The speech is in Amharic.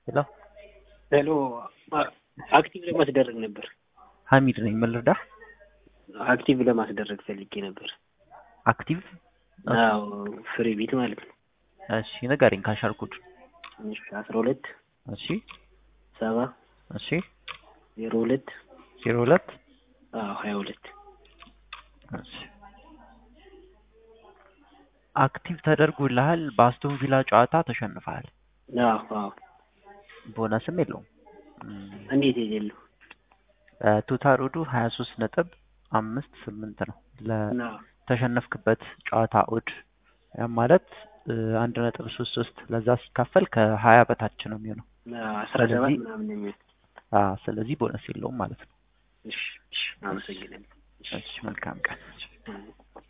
ሄሎ ሄሎ አክቲቭ ለማስደረግ ነበር። ሐሚድ ነኝ። ምን ልርዳህ? አክቲቭ ለማስደረግ ፈልጌ ነበር። አክቲቭ? አዎ ፍሪ ቢት ማለት ነው። እሺ ንገረኝ ካሻልኩት። እሺ 12 እሺ 7 እሺ 02 02 22 እሺ አክቲቭ ተደርጎልሃል። በአስቶን ቪላ ጨዋታ ተሸንፈሃል። አዎ ቦነስም የለውም። እንዴት የሌለው? ቶታል ኦዱ 23.58 ነው ለተሸነፍክበት ጨዋታ ኦድ። ያ ማለት 1.33 ለዛ ሲካፈል ከ20 በታች ነው የሚሆነው። 17 ምናምን የሚሆን ስለዚህ ቦነስ የለውም ማለት ነው። እሺ አመሰግናለሁ። እሺ መልካም ቀን።